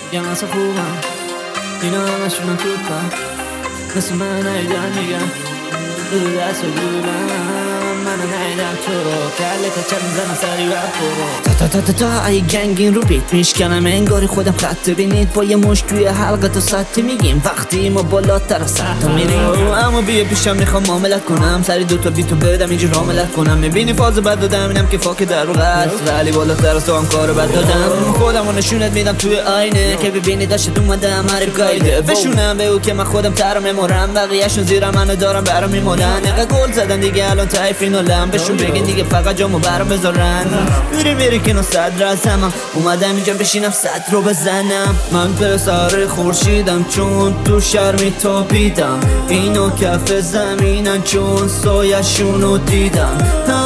میگم اصلا خوبم، اینا همشونم توپم، مثل من نیدن میگم دو دست و گولم. منو نیدم تو رو کله کچل میزنم سری رفت برو تا تا تا تا ای گنگین رو بیت میشکنم انگاری خودم خط بینید با یه مش توی حلقه تو سطح میگیم وقتی ما بالاتر از سطح میریم. اما بیا پیشم میخوام معاملت کنم سری دوتا بیتو بدم اینجور عاملت کنم. میبینی فاز بد دادم اینم که فاک در رو قصد ولی بالاتر از تو هم کارو بد دادم. خودمو نشونت میدم توی آینه که ببینی داشت اومدم حریف گایده بشونم به او که من خودم تر میمورم بقیه‌شون زیر منو دارم برام میمونن. نقه گل زدن دیگه الان تایفین و لم بهشون بگین دیگه فقط جامو برام بذارن. میری که صدر از همم اومدم اینجا بشینم صد رو بزنم. من پسر خورشیدم چون تو شرمی تابیدم اینو کف زمینن چون سایشونو دیدم.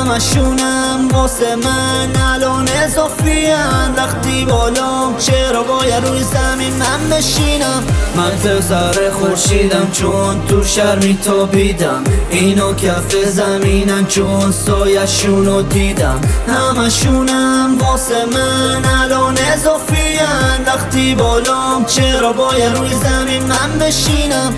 همشونم واسه من الان اضافیان وقتی بالام چرا باید روی زمین من بشینم. من پسر خورشیدم چون تو شرمی تابیدم اینو کف زمینن چون سایشونو دیدم. همشونم واسه من الان اضافیان وقتی بالام چرا باید روی زمین من بشینم.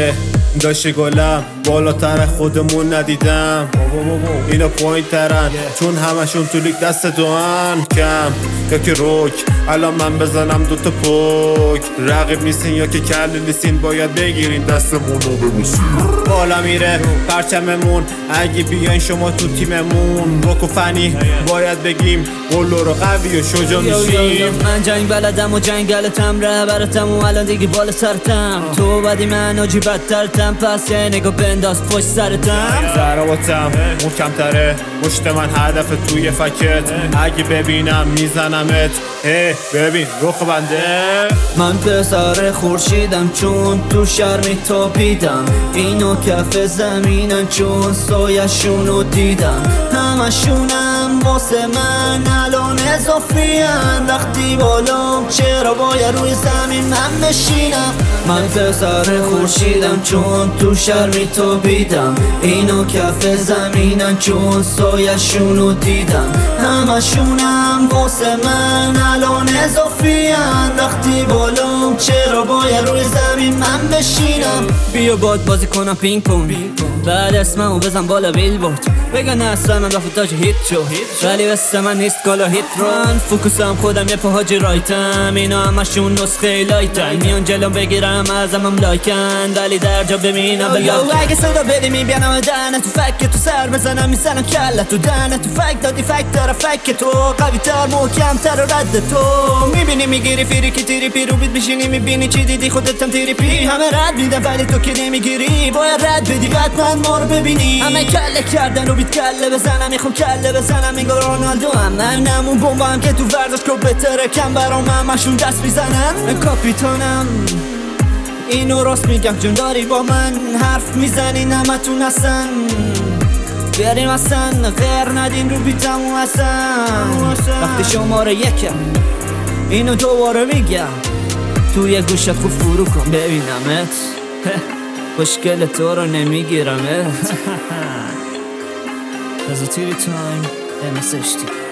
داشتی گلم بالاتر خودمون ندیدم اینا پوینت ترن چون همشون تو لیگ دست دوان کم یا که روک الان من بزنم دوتا پوک. رقیب نیستین یا که کلی نیستین باید بگیرین دستمون رو ببوسین. بالا میره پرچممون اگه بیاین شما تو تیممون روک و فنی باید بگیم قلو رو قوی و شجا میشیم. من جنگ بلدم و جنگلتم رهبرتم و الان دیگه بالا سرتم تو بدی من آجی بدترتم پس یه نگاه بنداز پشت سرتم. ضرباتم محکم‌تره مشت من هدف توی فکت اگه ببینم میزنمت ببین رخ بنده. من پسر خورشیدم چون تو شرمی تابیدم اینو کف زمینن چون سایشونو دیدم. همشونم واسه من الان اضافیان وقتی بالام چرا باید روی زمین من بشینم. من پسر خورشیدم چون تو شرمی تابیدم اینو کف زمینن چون سایشونو دیدم. همشونم واسه من الان اضافیان وقتی بالام چرا باید روی زمین من بشینم. بیا باد بازی کنم پینگ پونگ بعد اسممو بزن بالا بیلبورد بگن اصلا من رفت تاج هیت شو ولی بس من نیست کالا هیت ران. فوکوسم خودم یه پاهاجی رایتم اینا همشون نسخه لایتن میان جلوم بگیرم ازمم لایکن ولی در جا ببینم بلاکن. اگه صدا بدی میبینم دهنه تو فک تو سر بزنم میزنم کله تو دهنه تو فک دادی فک داره فک تو قوی تر محکم تر و رد تو میبینی میگیری فیری که تیری پی رو بیت میشینی میبینی چی دیدی خودتم تیری پی همه رد میدن ولی تو که نمیگیری باید رد بدی حتما ما رو ببینی. همه کله کردن رو بیت کله بزنم میخوام کله بزنم میگه رونالدو هم نمون بمبا هم که تو ورزش کو بهتره کم برام همشون دست میزنن. کاپیتانم اینو راست میگم چون داری با من حرف میزنی نمتون هستن بریم اصلا غیر ندین رو بیتمو اصلا. وقتی شماره یکم اینو دوباره میگم توی گوشت خوب فرو کن ببینمت خوشگل تو رو نمیگیرمت. There's a TV time and a 60